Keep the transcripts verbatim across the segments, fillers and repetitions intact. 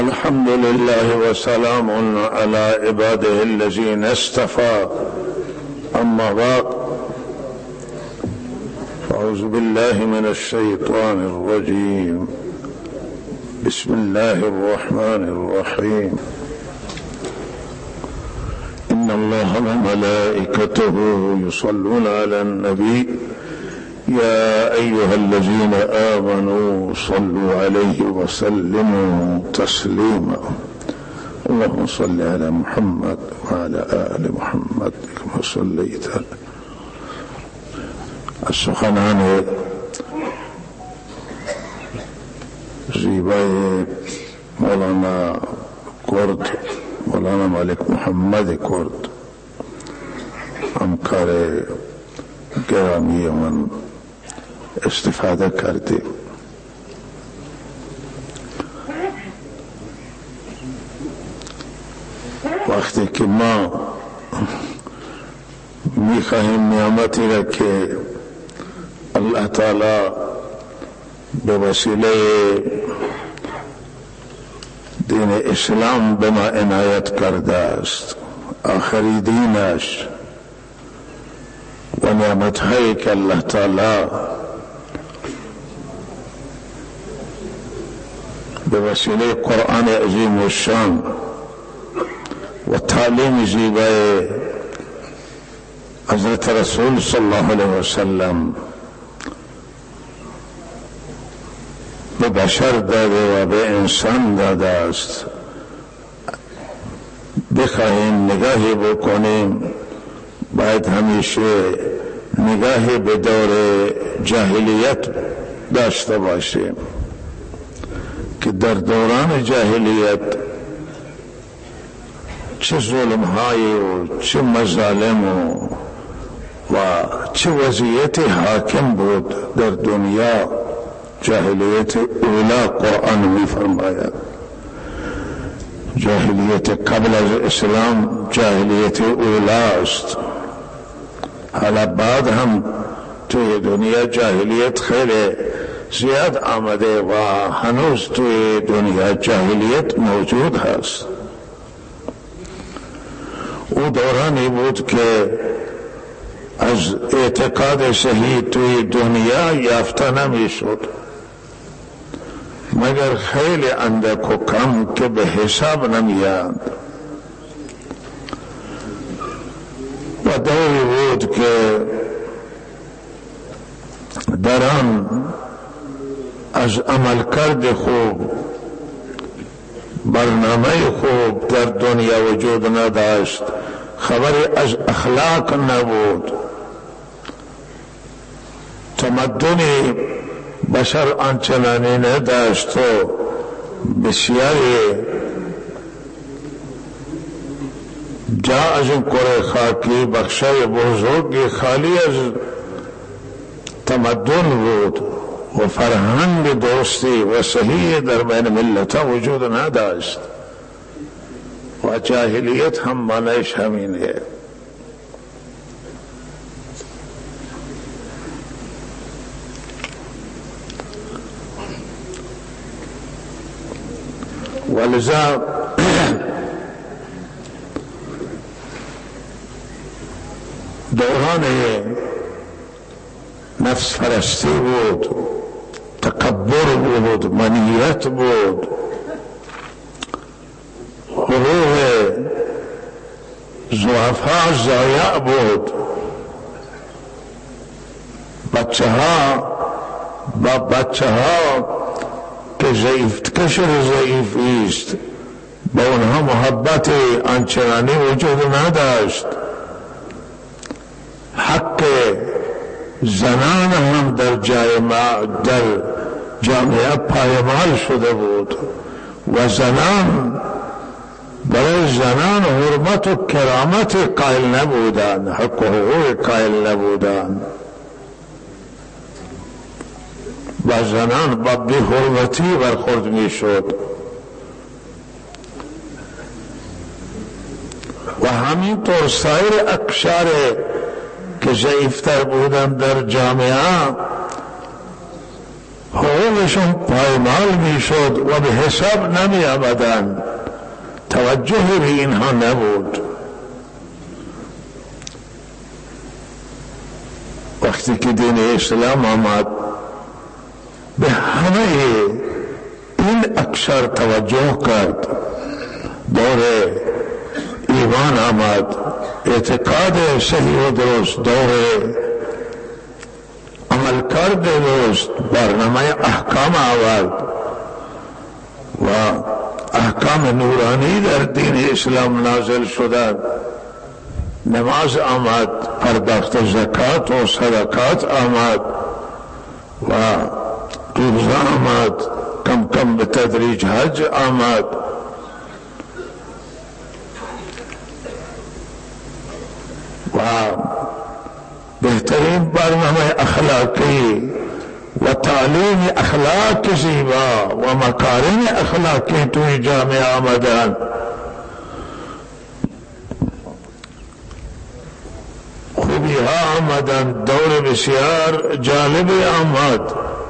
الحمد لله وسلام على عباده الذين اصطفى. أما بعد، أعوذ بالله من الشيطان الرجيم. بسم الله الرحمن الرحيم. إن الله وملائكته يصلون على النبي يا أيها الذين آمنوا صلوا عليه وسلموا تسليما. اللهم صل على محمد وعلى آل محمد كما صليت. از سخنان زیبای مولانا کرد، مولانا ملک محمد کرد، همکار گرامی من استفاده کردیم. وقتی که ما میخواهیم نعمتی را که الله تعالی به وسیله دین اسلام به ما عنایت کرده است، آخری دینش و نعمتهایی که الله تعالی به وسیله قرآن عظیم و شان و تعلیم زیبای حضرت رسول صلی الله علیه وسلم به بشر داده و به انسان داده است، بخواهیم نگاهی بکنیم، باید همیشه نگاهی به دور جاهلیت داشته باشیم که در دوران جاهلیت چه ظلم‌هایی و چه مظالم و, و چه وضعیت حاکم بود در دنیا. جاهلیت اولا قرآن می فرماید، جاهلیت قبل از اسلام جاهلیت اولا است. حالا بعد هم توی دنیا جاهلیت خیلی زیاد آمده و هنوز توی دنیا جاهلیت موجود هست. او دورانی بود که از اعتقاد صحیح توی دنیا یافته نمی شد مگر خیلی اندک و کم که به حساب نمیاند. و دوری بود که در آن از عملکرد خوب، برنامه خوب در دنیا وجود نداشت، خبری از اخلاق نبود، تمدنی بشر آنچنانی نداشت و بسیاری جا از این کره خاکی بخشای بزرگی خالی از تمدن بود و فرهنگ درستی و صحیح در بین ملتها وجود نداشت و جاهلیت هم معنیش همینه. ولذا دوران نفس پرستی بود، تکبر بود، منیت بود، حقوق ضعفا ضایع بود. بچه ها با بچه ها که ضعیف کشور ضعیفی است با اونها محبت آنچنانی وجود نداشت. حق زنان هم در جامعه در جامعه پایمال شده بود و زنان برای زنان حرمت و کرامت قائل نبودند، حق و حقوق قائل نبودند و زنان با بی حرمتی برخورد می شد. و همینطور سایر اقشار که ضعیفتر بودند در جامعه حقوق حقوقشون پایمال میشد و به حساب نمی آمدن، توجه به اینها نبود. وقتی که دین اسلام آمد به همه این اکثر توجه کرد، دور ایمان آمد، اعتقاد صحیح و درست، دور عمل کرد درست، برنامه احکام آورد و احکام نورانی در دین اسلام نازل شدند. نماز آمد، پرداخت زکات و صدقات آمد و روزه آمد، کم کم به تدریج حج آمد و بهترین برنامه اخلاقی و تعلیم اخلاق زیبا و مکارم اخلاقی توی جامعه آمدن. خوبی ها آمدن، دور بسیار جالبی آمد.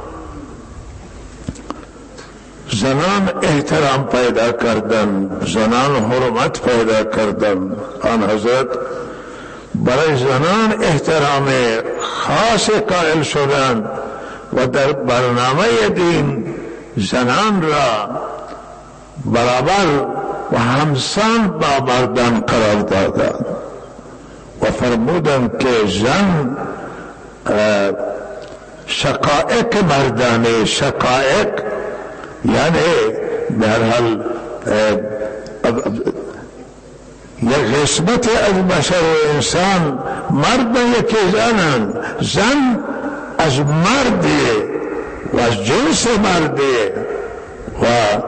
زنان احترام پیدا کردن، زنان حرمت پیدا کردن. آن حضرت برای زنان احترام خاص قائل شدند و در برنامه دین زنان را برابر و همسان با مردان قرار دادند و فرمودند که زن شقائق مردانه، شقائق یعنی در حال یک قسمت از بشر و انسان مرد یکی زنن، زن از مردی و از جنس مردی و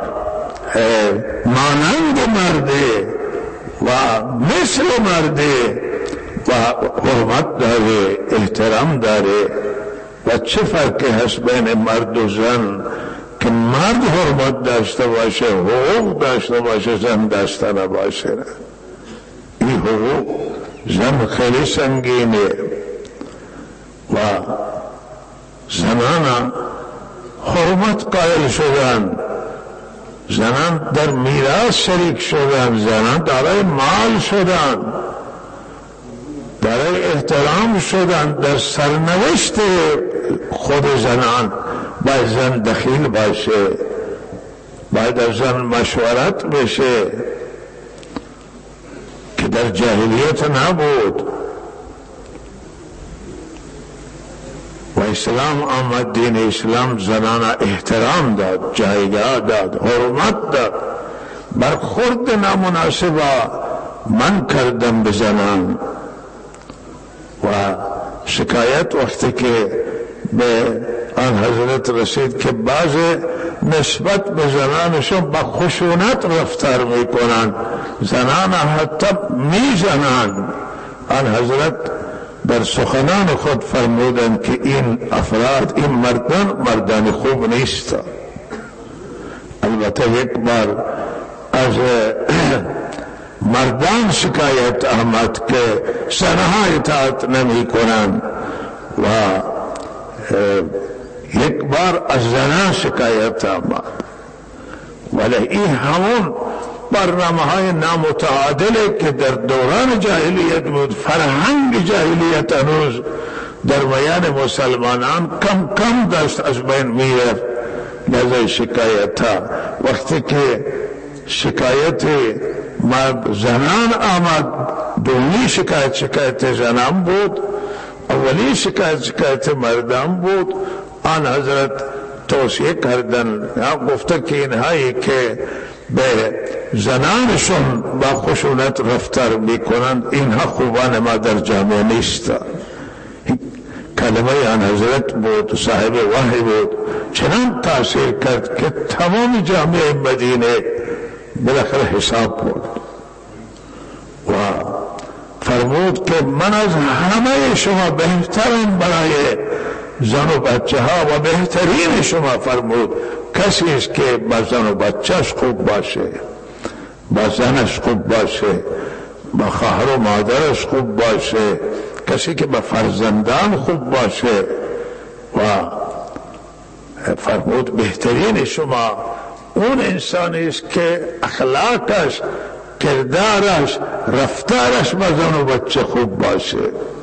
مانند مردی و مثل مردی و حرمت داره، احترام داره. و چه فرقی هست بین مرد و زن که مرد حرمت داشته باشه، حقوق داشته باشه، زن داشته نباشه؟ این حقوق زن خیلی سنگینه و زنان حرمت قائل شدن، زنان در میراث شریک شدن، زنان دارای مال شدن، دارای احترام شدن. در سرنوشت خود زنان باید زن دخیل باشه، باید از زن مشورت بشه که در جاهلیت نبود. و اسلام آمد، دین اسلام زنان احترام داد، جایگاه داد، حرمت داد. برخورد نامناسب من کردم به زنان و شکایت وقتی که به آن حضرت رسید که بعض نسبت به زنانشون با خشونت رفتار میکنن، زنان حتی میزنن. آن حضرت در سخنان خود فرمودند که این افراد، این مردان مردان خوب نیست. البته یک بار از مردان شکایت آمد که زنها اطاعت نمی کنند و یک بار از زنان شکایت آمد. ولی این همون برنامه های نامتعادله که در دوران جاهلیت بود. فرهنگ جاهلیت هنوز در میان مسلمانان کم کم داشت از بین میرفت. لذا شکایت ها وقتی که شکایت مرد زنان آمد، دومی شکایت شکایت زنان بود، اولی شکایت شکایت مردان بود. آن حضرت توصیه کردن، گفته که اینهایی که به زنانشون با خشونت رفتار میکنند اینها خوبان ما در جامعه نیست. کلمه آن حضرت بود، صاحب وحی بود، چنان تاثیر کرد که تمام جامعه مدینه بالاخره حساب بود و فرمود که من از همه شما بهترین برای زن و بچه ها و بهترین شما فرمود کسی است که با زن و بچهش خوب باشه، با زنش خوب باشه، با خواهر و مادرش خوب باشه، کسی که با فرزندان خوب باشه و فرمود بهترین شما اون انسانی است که اخلاقش، کردارش، رفتارش با زن و بچه خوب باشه.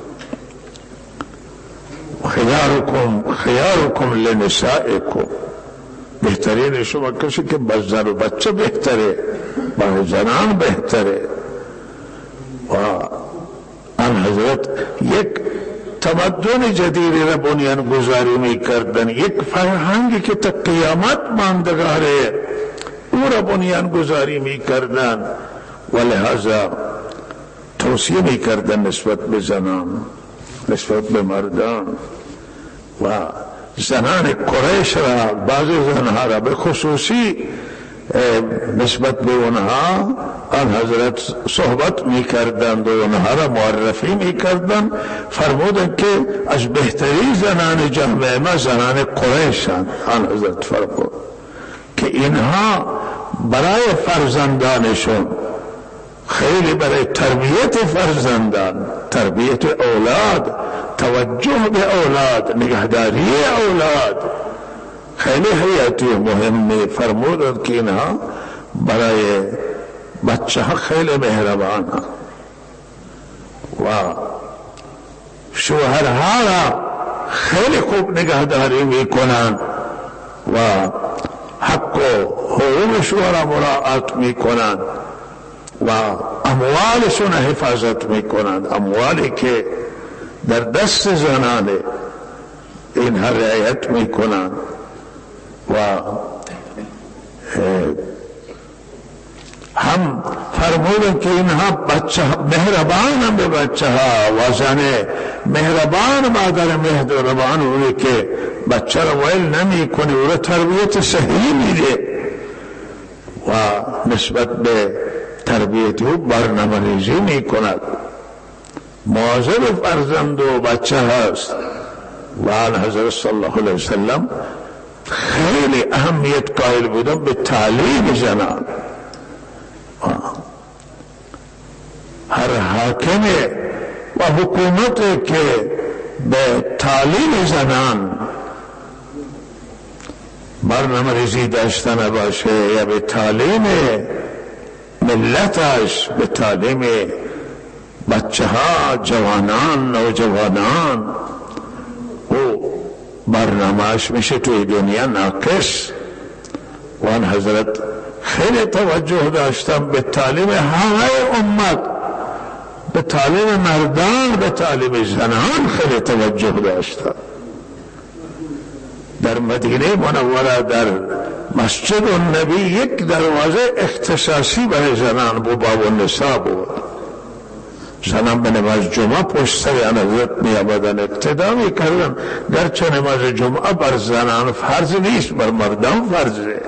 خیارکم خیارکم لنسائکم، بهترین شما کسی که با زن و بچه بهتره، با زنان بهتره. و آن حضرت یک تمدن جدیدی را بنیان گذاری می کردن، یک فرهنگی که تا قیامت ماندگاره او را بنیان گذاری می کردن و لحاظا توصیه می کردن نسبت به زنان، نسبت به مردان. و زنان قریش را، بعضی زنها را به خصوصی نسبت به اونها آن حضرت صحبت می کردند و اونها را معرفی می کردند. فرمودند که از بهترین زنان جامعه ما زنان قریشند. آن حضرت فرمود که اینها برای فرزندانشون، خیلی برای تربیت فرزندان، تربیت اولاد، توجه به اولاد، نگهداری اولاد خیلی حیاتی مهمه. فرمودند که اینها برای بچه ها خیلی مهربان و شوهرها را خیلی خوب نگهداری میکنند و حق و حقوق شوهر مراعات میکنند و اموالشون حفاظت میکنند. اموالی که در دست زنانه اینها رعایت میکنند و هم فرمودن که اینها بچه مهربان به بچه ها و زن مهربان مادر مهربان اونی که بچه را ویل نمی کنه، او را تربیت صحیح میده و نسبت به تربیت او برنامه ریزی می کند. مواظب فرزند و بچه هست و آن حضرت صلی الله علیه وسلم خیلی اهمیت قائل بودن به تعلیم زنان. هر حاکم و حکومت که به تعلیم زنان برنامه ریزی داشته نباشه یا به تعلیم ملتش، به تعلیم بچه ها، جوانان، نوجوانان، او برنامهش میشه توی دنیا ناقص. و آن حضرت خیلی توجه داشتم به تعلیم همه امت، به تعلیم مردان، به تعلیم زنان خیلی توجه داشتم. در مدینه منوره در مسجد النبی یک دروازه اختصاصی برای زنان بود، باب النساء بود. زنان به نماز جمعه پشت سر آن حضرت می آمدن، اقتدا می کردن، گرچه نماز جمعه بر زنان فرض نیست، بر مردان فرضه.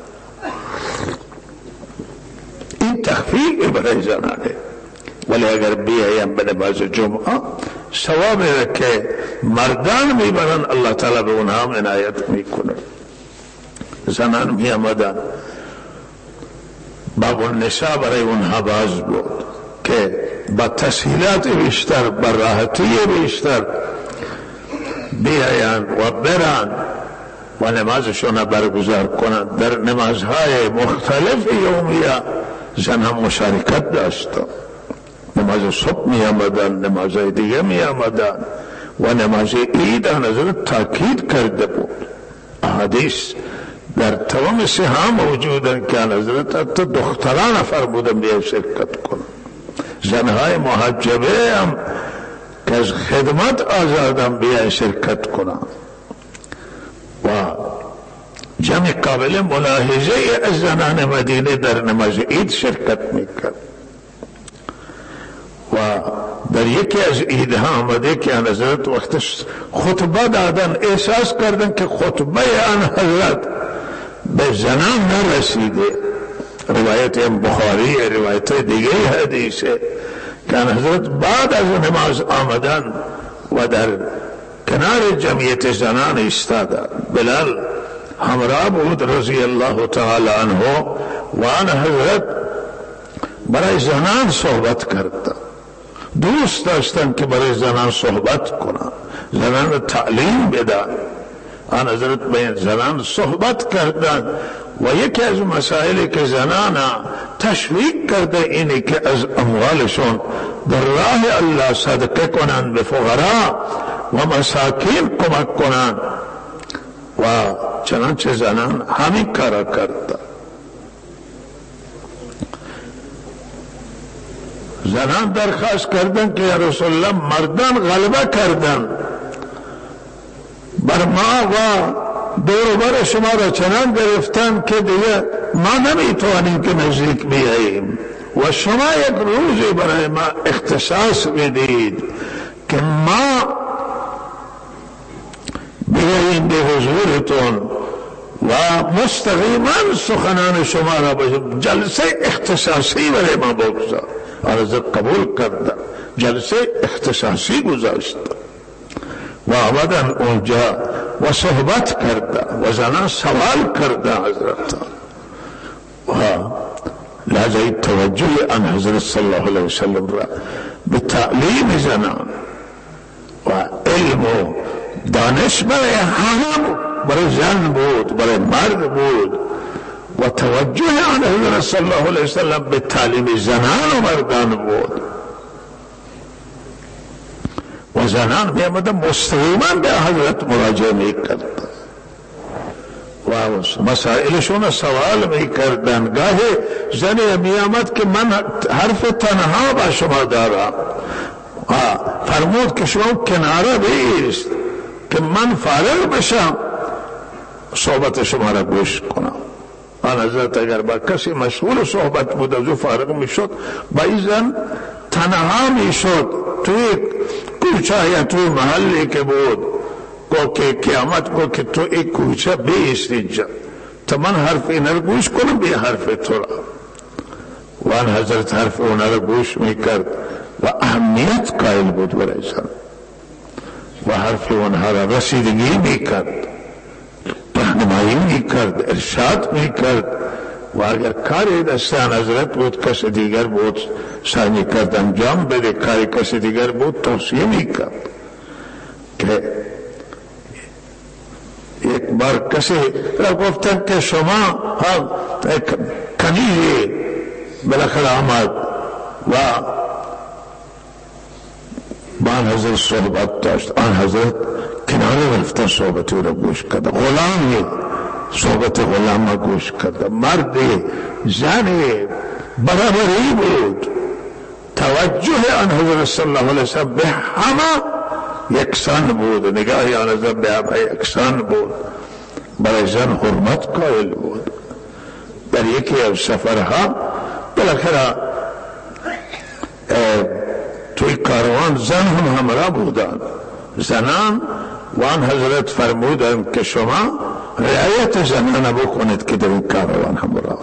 این تخفیف برای زنانه، ولی اگر بیایم به نماز جمعه ثوابی را که مردان میبرن الله تعالی به اونها عنایت میکنه. زنان می آمدن، باب النساء برای اونها باز بود که با تسهیلات بیشتر، با راحتی بیشتر بیاین و برن و نمازشون برگزار کنند. در نمازهای مختلف یومیه زنها مشارکت داشتن. نماز صبح می آمدن، نمازهای دیگه می آمدن و نماز عید حضرت تاکید کرده بود. احادیث در تمام سیها موجودن که حضرت حتی دختران فرمودن بیا شرکت کنن. زنهای محجبه هم که از خدمت آزادن بیا شرکت کنن و جمع قابل ملاحظه از زنان مدینه در نماز عید شرکت میکرد. و در یکی از عیدها آمده که آن حضرت وقت خطبه دادن احساس کردن که خطبه آن حضرت به زنان نرسیده. روایت بخاری، روایت دیگه حدیثه که آن حضرت بعد از نماز آمدن و در کنار جمعیت زنان ایستادن. بلال همراه بود رضی الله تعالی عنه و آن حضرت برای زنان صحبت کردن. دوست داشتن که برای زنان صحبت کنن، زنان تعلیم بدن، آن حضرت به زنان صحبت کردند و یکی از مسائلی که زنان تشویق کرده اینه که از اموالشون در راه الله صدقه کنند، به فقرا و مساکین کمک کنند و چنانچه زنان همین کار کردند. زنان درخواست کردن که یا رسول الله مردان غلبه کردن بر ما و دور بر شما را چنان گرفتن که دیگه ما نمیتوانیم که نزدیک بیاییم و شما یک روزی برای ما اختصاص بدید که ما بیاییم به حضورتون و مستقیما سخنان شما را باشیم، جلسه اختصاصی برای ما بگذار. حضرت قبول کرده، جلسه اختصاصی گذاشت و آمدن اونجا و صحبت کرده و زنان سوال کرده حضرت و لازم توجه آن حضرت صلی الله علیه وسلم را به تعلیم زنان و علم و دانش برای همه، برای زن بود، برای مرد بود و توجه آن حضرت صلی الله علیه وسلم به تعلیم زنان و مردان بود و زنان می آمدن مستقیما به حضرت مراجعه می کردن و مسائلشون سوال می کردن. گاهی زنی می آمد که من حرف تنها با شما دارم، فرمود که شما کناره بیست که من فارغ بشم صحبت شما را گوش کنم. آن حضرت اگر با کسی مشغول صحبت بود از او فارغ می شد، با این زن تنها می شد توی کوچه یا توی محلی که بود، گو که قیامت گو که تو این کوچه بیست اینجا تا من حرف این را گوش کنم بی حرف تو را. و آن حضرت حرف اون را گوش می کرد و اهمیت قائل بود برای زن و حرف اونها را رسیدگی می کرد، راهنمایی می کرد، ارشاد می کرد و اگر کاری دستان حضرت بود کسی دیگر بود سعی کرد انجام بده، کاری کسی دیگر بود توصیه می کرد. که یک بار کسی را گفتن که شما کنیزی بالاخره آمد و با آن حضرت صحبت داشت، آن حضرت کناره رفتن صحبت او را گوش کرده، غلامی صحبت غلام را گوش کرده، مردی زنی برابری بود. توجه آن حضرت صلی الله علیه وسلم به همه یکسان بود، نگاهی آن حضرت به همه یکسان بود، برای زن حرمت قائل بود. در یکی از سفرها بالاخره توی کاروان زن هم همراه بودند، زنان و آن حضرت فرمودند که شما رعایت زنان بکنید که در این کاروان همراه،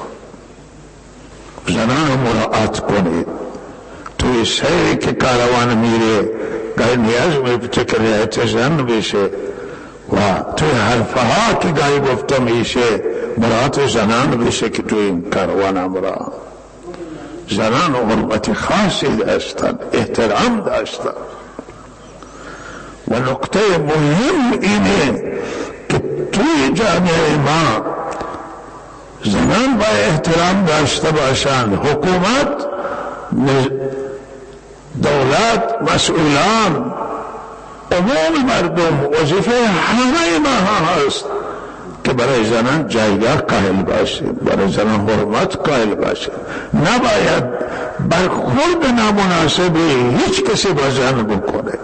زنان مراعات کنید. توی سیری که کاروان میره گاهی نیاز میبته که رعایت زن بشه و توی حرفها که گاهی گفته میشه مراعات زنان بشه که توی این کاروان همراه. زنان حرمت خاصی داشتن، احترام داشتن و نکته مهم اینه که توی جامعه ما زنان با احترام داشته باشند. حکومت، دولت، مسئولان، عموم مردم وظیفه همه ما هست که برای زنان جایگاه قائل باشیم، برای زنان حرمت قائل باشیم. نباید برخورد نامناسبی هیچ کسی با زن بکنه.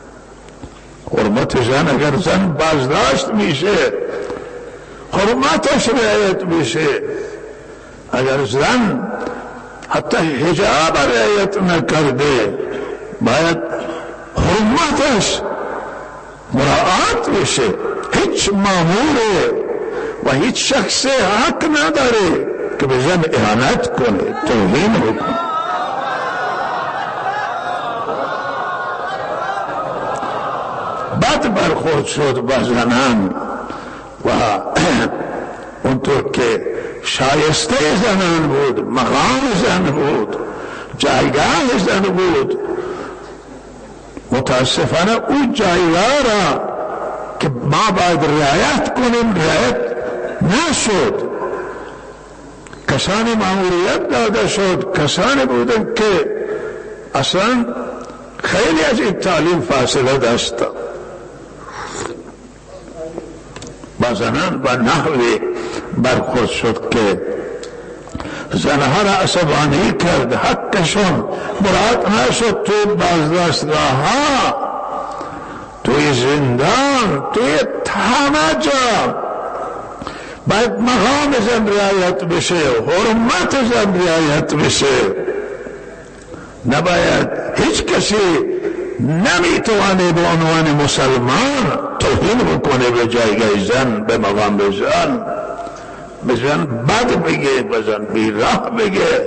حرمت زن اگر زن بازداشت میشه حرمتش رعایت میشه. اگر زن حتی حجاب رعایت نکرده باید حرمتش مراعات بشه. هیچ مامور و هیچ شخص حق نداره که به زن اهانت کنه، توهین بکنه. بد برخورد شد با زنان و اونطور که شایسته زنان بود، مقام زن بود، جایگاه زن بود، متاسفانه او جایگاه را که ما باید رعایت کنیم، رعایت نشد. کسانی مأموریت داده شد، کسانی بودن که اصلا خیلی از این تعلیم فاصله داشتن. با زنان با نحوی برخورد شد که زنها را عصبانی کرد، حقشون مراد نشد. توی بازداشتگاه ها، توی زندان، توی همه جا باید مقام زن رعایت بشه، حرمت زن رعایت بشه. نباید هیچ کسی نمیتوانه به عنوان مسلمان توهین بکنه به جایگاه زن، به مقام زن، به زن بد بگه، به زن بیراه بگه.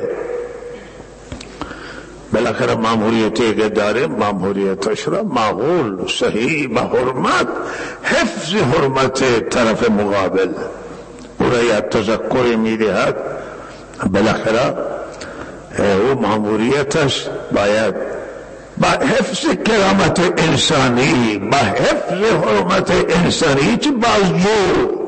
بالاخره ماموریتی که داره ماموریتش را معقول صحیح به حرمت، حفظ حرمت طرف مقابل او را یا تذکر میدهد. بالاخره او ماموریتش باید با حفظ کرامت انسانی، با حفظ حرمت انسانی، هیچ بازجو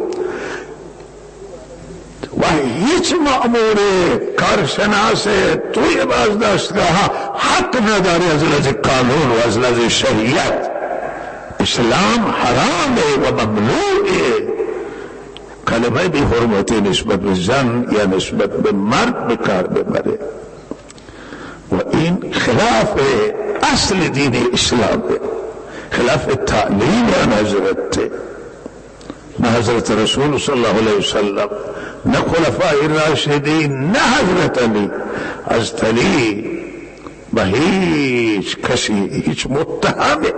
و هیچ مأمور کارشناس توی بازداشتگاه حق نداری از لحاظ قانون و از لحاظ شریعت. اسلام حرامه و ممنوعه. کلمه بی حرمتی نسبت به زن یا نسبت به مرد بکار ببره و این خلاف اصل دین اسلامه، خلاف تعلیم آن حضرت، نه حضرت رسول صلی الله علیه وسلم، نه خلفای راشدین، نه حضرت علی. حضرت علی به هیچ کسی هیچ متهمه،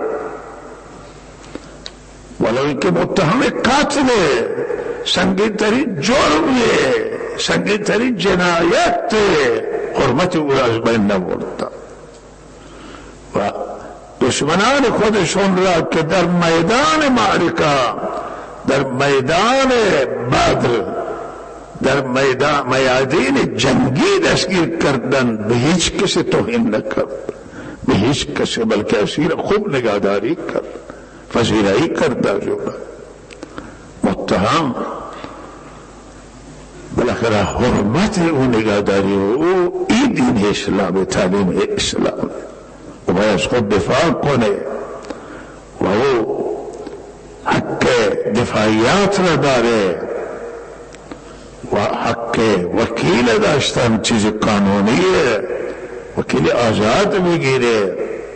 ولو اینکه متهم قتل سنگین ترین جرمیه، سنگین ترین جنایت، حرمت او را از بین نبرد و دشمنان خودشون را که در میدان معرکه، در میدان بدر، در میدان میادین جنگی دستگیر کردن، به هیچ کسی توهین نکرد، به هیچ کسی، بلکه اسیر خوب نگهداری کرد، فضیله‌ای کرد. جو متهم بالاخره حرمت او نگهداری او این دین اسلام، تعلیم اسلام، و باید از خود دفاع کنه و او حق دفاعیات را داره و حق وکیل داشتن چیز قانونیه، وکیل آزاد میگیره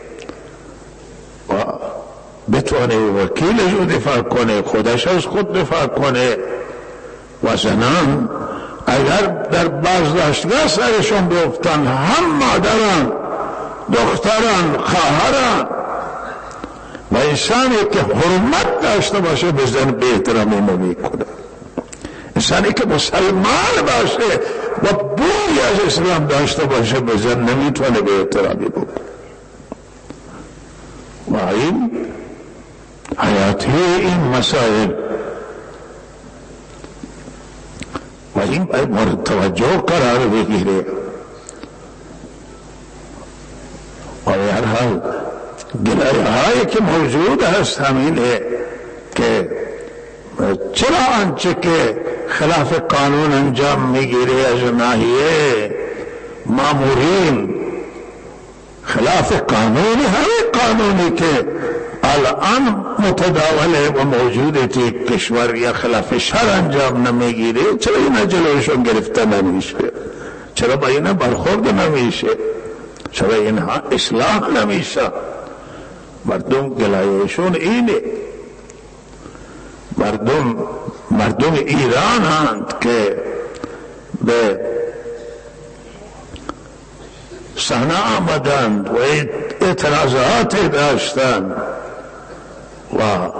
و بتونه وکیلش رو دفاع کنه، خودش از خود دفاع کنه. و زنان اگر در بازداشتگاه سرشون بیفتن، هم مادران، دختران، خواهران و انسانی که حرمت داشته باشه به زن بی احترامی نمیکنه. انسانی که مسلمان باشه و بوی از اسلام داشته باشه به زن نمیتونه به احترامی بکنه. و این حیاتی این مسائل و این مورد توجه قرار بگیره. و هر حال گلایه هایی که موجود هست همینه که چرا آنچه که خلاف قانون انجام میگیره از ناحیه مامورین، خلاف قانون، همه قانونی که الان متداوله و موجوده توی کشور یا خلاف شرع انجام نمیگیره، چرا اینا جلوشون گرفته نمیشه؟ چرا با اینا برخورد نمیشه؟ چرا اینها اصلاح نمیشه؟ مردم گلایشون اینه. مردم مردم ایران هند که به صحنه آمدند و اعتراضات داشتند و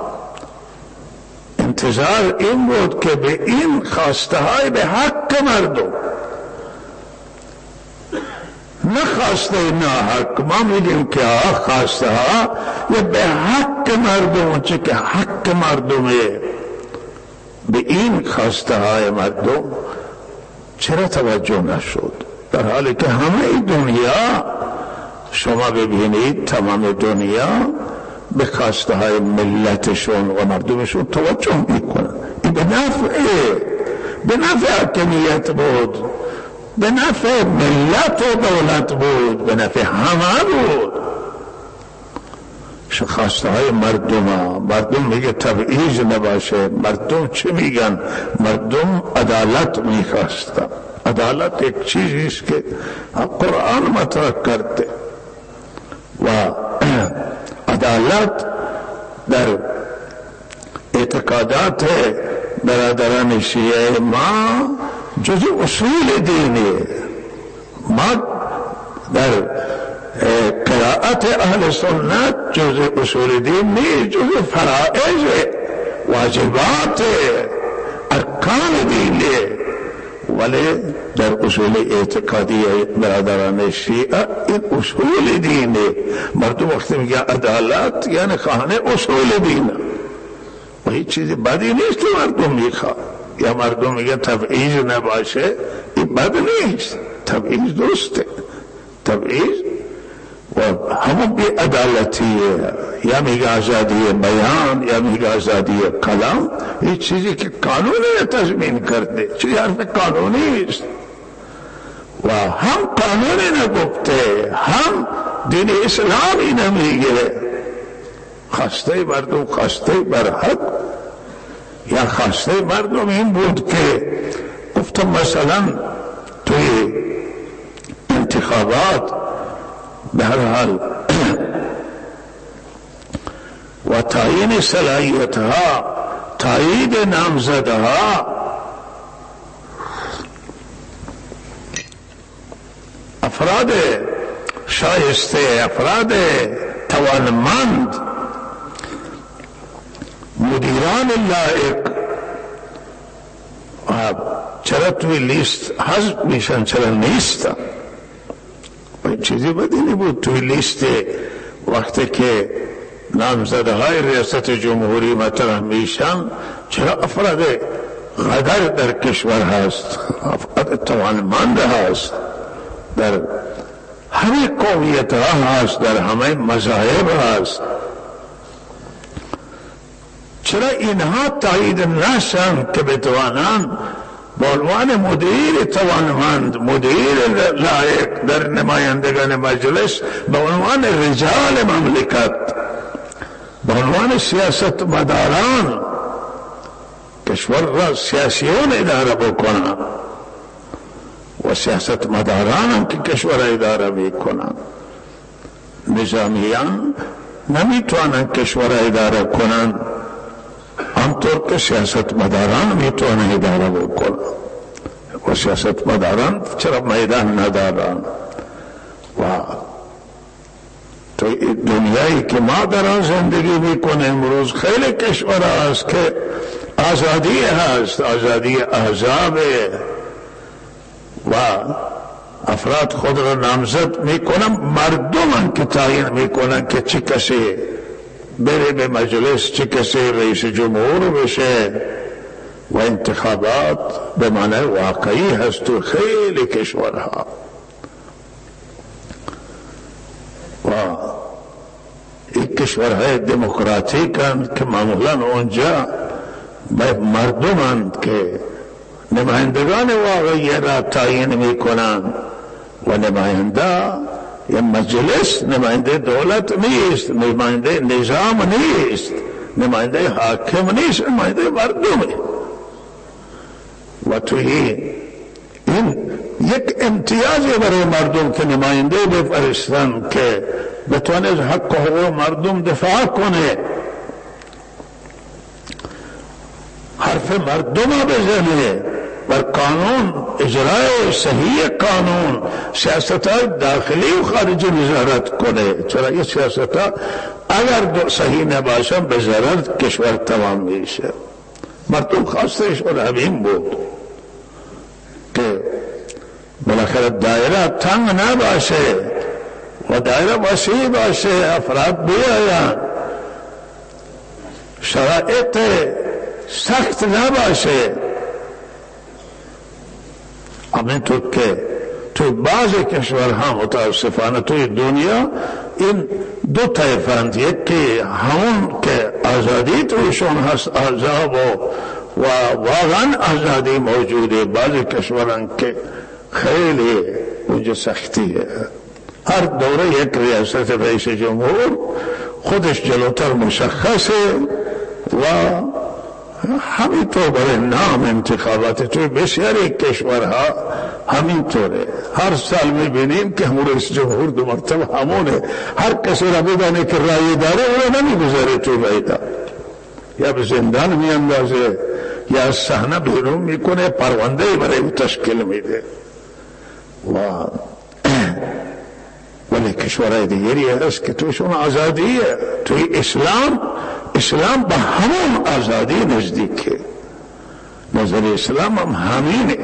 انتظار این بود که به این خواسته های به حق مردم، نه خواسته ناحق، ما میگیم که خواسته ها یا به حق مردم، چه که حق مردمه، به این خواسته های مردم چرا توجه نشد؟ در حالی که همه دنیا، شما ببینید تمام دنیا به خواسته های ملتشون و مردمشون توجه میکنن. این به نفع به نفع حاکمیت بود، به نفع ملت و دولت بود، به نفع همه بود. خواسته های مردم ها. مردم میگه تبعیض نباشه. مردم چه میگن؟ مردم عدالت میخواستن. عدالت یک چیزی است که قرآن مطرح کرده و عدالت در اعتقادات برادران شیعه ما جزء اصول دینی، ما در قرائت اهل سنت جزء اصول دین نیست، جزء فرائض واجبات ارکان دینی، ولی در اصول اعتقادی برادران شیعه این اصول دینی. مردم وقتی میگه عدالت یعنی خواهان اصول دینه و هیچ چیزی بدی نیست که مردم میخواد. یا مردم میگه تبعیض نباشه، این بد نیست، تبعیض درسته. تبعیض و همون بی عدالتیه، یا میگه آزادی بیان یا میگه آزادی کلام، این چیزی که قانون تضمین کرده، چیزی حرف قانونی است و هم قانونی نگفته هم دین اسلامی نمیگه. خواسته مردم خواسته برحق، یا خواسته مردم این بود که گفتم مثلا توی انتخابات به هر حال و تعیین صلاحیتها، تایید نامزدها، افراد شایسته، افراد توانمند، مدیران لایق چرا توی لیست حذف میشن، چرا نیستن؟ این چیزی بدی نبود. توی لیست وقتی که نامزده های ریاست جمهوری مطرح میشن، چرا افراد قدر در کشور هست، افراد توانمند هست، در همه قومیت ها هست، در همه مذاهب هست، چرا اینها تایید نشن که بتوانند به عنوان مدیر توانمند، مدیر لایق در نمایندگان مجلس، به عنوان رجال مملکت، به عنوان سیاست مداران کشور را سیاسیون اداره بکنند و سیاست مداران هم که کشور اداره میکنند. نظامیان نمیتوانند کشور اداره کنند همطور که سیاست مداران میتوانند اداره بکنند و سیاست مداران چرا میدان ندارند. و تو دنیایی که ما در آن زندگی میکنیم امروز خیلی کشور هست که آزادی هست، آزادی احزاب و افراد خود را نامزد میکنن، مردم که تعیین میکنن که چه کسی بره به مجلس، چه کسی رئیس جمهور بشه و انتخابات به معنی واقعی هست تو خیلی کشورها. و این کشورهای دموکراتیک هستند که معمولا اونجا مردمند که نمایندگان واقعی را تعیین میکنند و نماینده یا مجلس نماینده دولت نیست، نماینده نظام نیست، نماینده حاکم نیست، نماینده مردمه. و توی این یک امتیازی برای مردم که نماینده بفرستن که بتونه از حق و حقوق مردم دفاع کنه، حرف مردم بزنه، بر قانون، اجرای صحیح قانون، سیاست های داخلی و خارجی نظارت کنه. چرا این سیاست ها اگر صحیح نباشن به ضرر کشور تمام میشه. مردم خواستش اون همین بود که بالاخره دایره تنگ نباشه و دایره وسیع باشه، افراد بیاین، شرایط سخت نباشه. همینطور که توی بعض کشورها متاسفانه توی دنیا این دو طیفند، یکی همون که آزادی تویشون هست آزاد و و واقعا آزادی موجوده، بعضی کشوران که خیلی اونجا سختیه، هر دوره یک ریاست رئیس جمهور خودش جلوتر مشخصه و همینطور برای نام انتخابات توی بسیاری کشورها همینطوره. هر سال میبینیم که همون رئیس جمهور دو مرتبه همونه، هر کسی را بدانه که رای داره او را نمیگذاره توی میدان، یا به زندان میاندازه یا از صحنه بیرون میکنه، پرونده برای او تشکیل میده. و ولی کشورهای دیگری هست که تویشون آزادیه. توی اسلام اسلام به همون آزادی نزدیکه، نظر اسلام هم همینه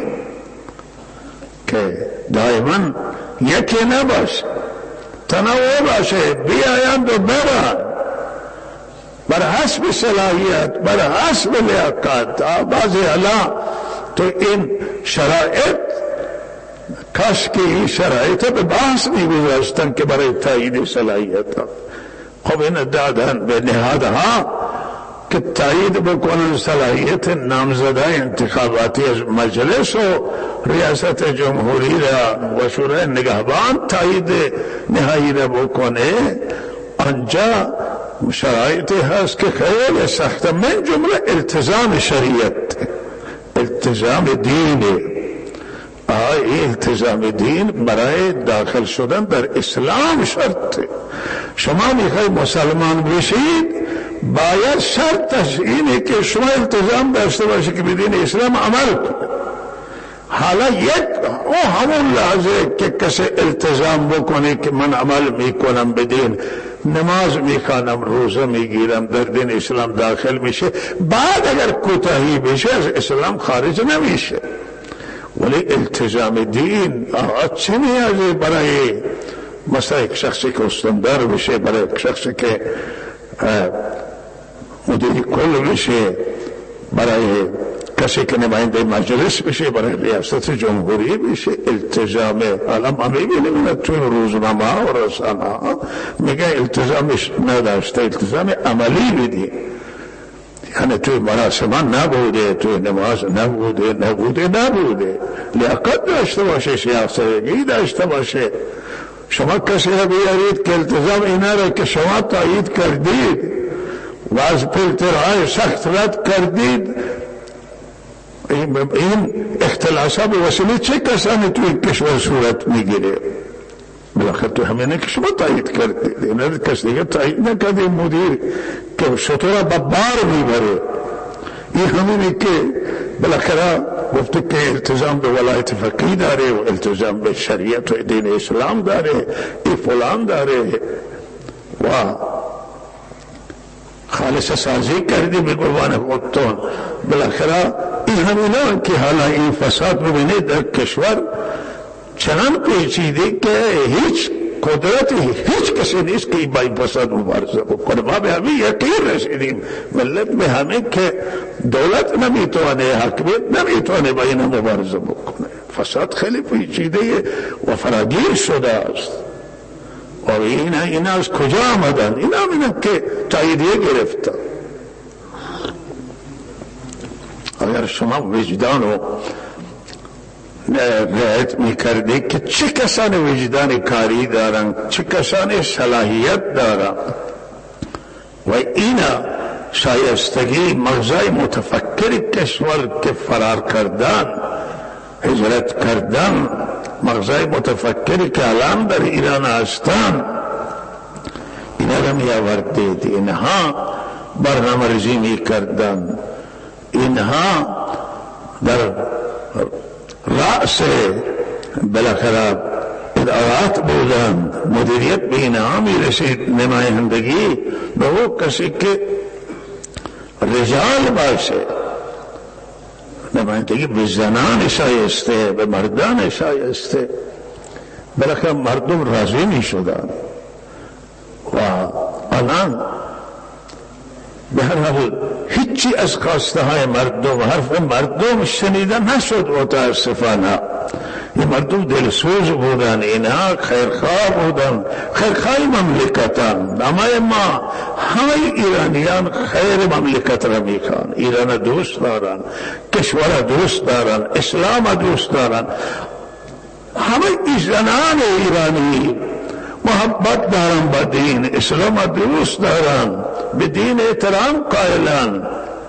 که دائما یکی نباشه، تنوع باشه، بیایند و برن بر حسب صلاحیت، بر حسب لیاقت. بعضی حالا تو این شرایط کاش که این شرایط به بحث میگذاشتن که برای تایید صلاحیت ها، خب این دادن به نهادها که تایید بکنن صلاحیت نامزده انتخاباتی از مجلس و ریاست جمهوری را و شورای نگهبان تایید نهایی را بکنه. آنجا شرایطی هست که خیلی سخته، من جمله التزام شریعت، التزام دینه. آه التزام دین برای داخل شدن در اسلام شرطه. شما میخوای مسلمان بشید باید شرطش اینه که شما التزام داشته باشید که بدین اسلام عمل کنید. حالا یک او همون لحظه که کسی التزام بکنه که من عمل میکنم بدین، نماز میخوانم، روزه میگیرم، در دین اسلام داخل میشه، بعد اگر کوتاهی بشه از اسلام خارج نمیشه. ولی التزام دین چه نیازی برای مثلا یک شخصی که استاندار بشه، برای یک شخصی که مدیر کل بشه، برای کسی که نماینده مجلس بشه، برای ریاست جمهوری بشه، التزام. حالا ما میبینیم توی روزنامه و رسانه ها میگه التزامش نداشته، التزام عملی بدی، یعنی توی مراسمان نبوده، توی نماز نبوده نبوده نبوده لیاقت داشته باشه، شیافتگی داشته باشه. شما کسی را بیارید که التزام اینا را که شما تایید کردید و از فیلترهای سخت رد کردید، این اختلاسات به وسیله چه کسانی توی کشور صورت میگیره؟ بالاخره تو همینه که شما تایید کردید، این کس دیگه تایید نکرده. مدیر که شطور با بار میبره، این همینه که بالاخره گفته که التزام به ولایت فقیه داره و التزام به شریعت و دین اسلام داره، این فلان داره و خالص سازی کردی به قربان خودتون. بالاخره این همینا که حالا این فساد ببینید در کشور چنان پیچیده که هیچ قدرتی هیچ کسی نیست که با این فساد مبارزه بکنه. ما به همین یقین رسیدیم، ملت به همین که دولت نمیتونه، حاکمیت نمیتونه با این مبارزه بکنه. فساد خیلی پیچیده و فراگیر شده است. و اینا اینا از کجا آمدن؟ اینا آمدن که تاییدیه گرفتن. اگر شما وجدان و رعایت میکردی که چه کسانی وجدان کاری دارن، چه کسانی صلاحیت دارن و اینا شایستگی مغزای متفکر کشور که فرار کردن، هجرت کردن، مغزای متفکری که الان در ایران هستن، اینا را می آوردید، اینها برنامه ریزی می کردن، اینها در رأس بالاخره ادارات بودن، مدیریت به اینها می رسید، نمایندگی به او کسی که رجال باشه، نمایندگی به زنان شایسته، به مردان شایسته. بالاخره مردم راضی می شدن و الان به هر حال هیچی از خواسته های مردم، حرف مردم شنیده نشد متاسفانه. این مردم دلسوز بودن، اینها خیرخواه بودن، خیرخواه مملکتن. اما ما همه ایرانیان خیر مملکت را میخوان، ایران دوست دارن، کشور دوست دارن، اسلام دوست دارن. همه زنان ایرانی محبت دارن با دین، اسلام دوست دارن، به دین احترام قائلن،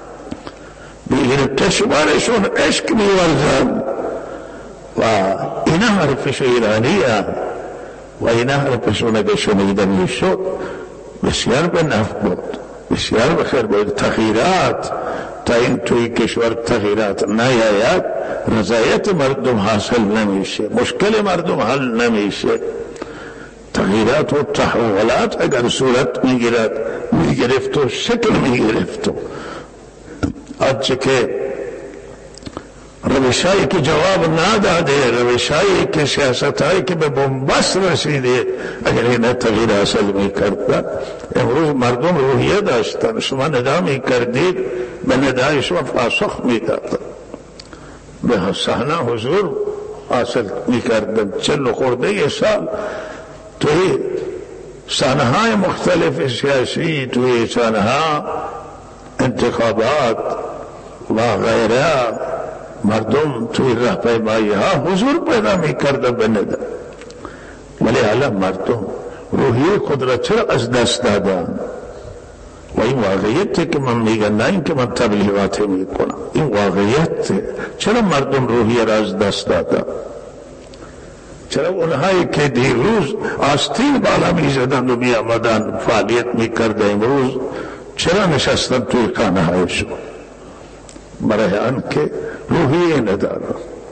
به کشورشون عشق میورزن و اینا حرفش ایرانیه و اینا حرفشون اگه شنیده میشد بسیار به نفع بود، بسیار بخیر بود. تغییرات تا این توی کشور تغییرات نیاید رضایت مردم حاصل نمیشه، مشکل مردم حل نمیشه. تغییرات و تحولات اگر صورت میگیرد میگرفت و شکل میگرفت و آنچه که روشایی که جواب نداده، روشایی که سیاستایی که به بنبست رسیده، اگر این تغییر حاصل میکرد امروز مردم روحیه داشتن، شما ندا میکردید به ندای شما پاسخ میدادن، به صحنه حضور حاصل میکردن. چل خورده سال توی صحنه های مختلف سیاسی، توی صحنه ها انتخابات و غیره مردم توی راهپیمایی ها حضور پیدا میکردن به ندا. ولی حالا مردم روحیه خود را چرا از دست دادن؟ و این واقعیت که من میگم، نه این که من تبلیغات میکنم، این واقعیت. چرا مردم روحیه را از دست دادن؟ چرا اونهایی که دیروز آستین بالا میزدن و میامدن فعالیت میکرده امروز چرا نشستن توی خانه هایشون؟ برای آن که روحیه ندارن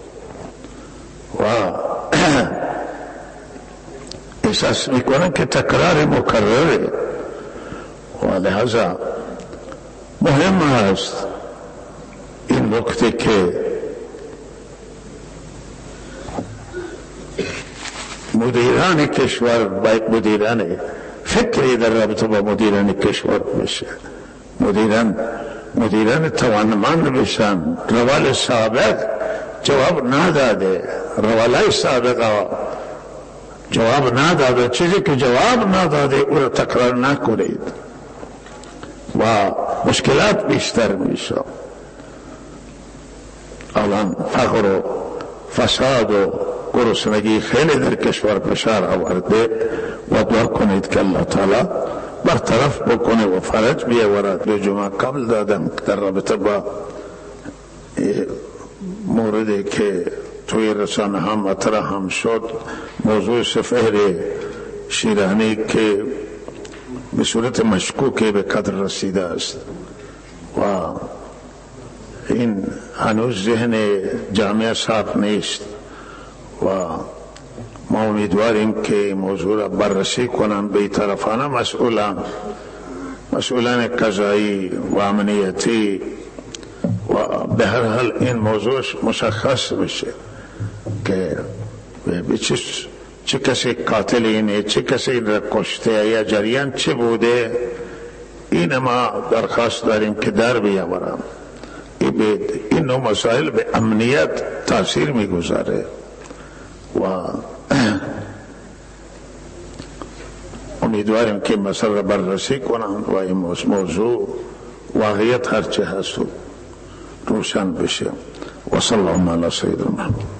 و احساس میکنن که تکرار مکرره. و لحظا مهم است این نکته که مدیران کشور باید مدیران فکری در رابطه با مدیران کشور بشه، مدیران مدیران توانمند بشن. روال سابق جواب نداده، روالای سابق جواب نداده، چیزی که جواب نداده او را تکرار نکنید و مشکلات بیشتر میشه. الان فقر و فساد و گرسنگی خیلی در کشور فشار آورده و دعا کنید که الله تعالی برطرف بکنه و فرج بیاورد. به جمعه قبل دادم در رابطه با موردی که توی رسانه هم مطرح هم شد، موضوع سفیر شیرانی که به صورت مشکوک به قدر رسیده است و این هنوز ذهن جامعه صاف نیست و ما امیدواریم که این موضوع را بررسی کنن بی‌طرفانه مسئولان مسئولان قضایی و امنیتی و به هر حال این موضوع مشخص بشه که به چه چه کسی قاتل اینه، چه کسی این را کشته یا جریان چه بوده. این ما درخواست داریم که در بیاورم. این نوع مسائل به امنیت تاثیر میگذاره و امیدواریم که مسئله را بررسی کنند و این موضوع واقعیت هرچه هست روشن بشه. و صلی الله علی سیدنا محمد.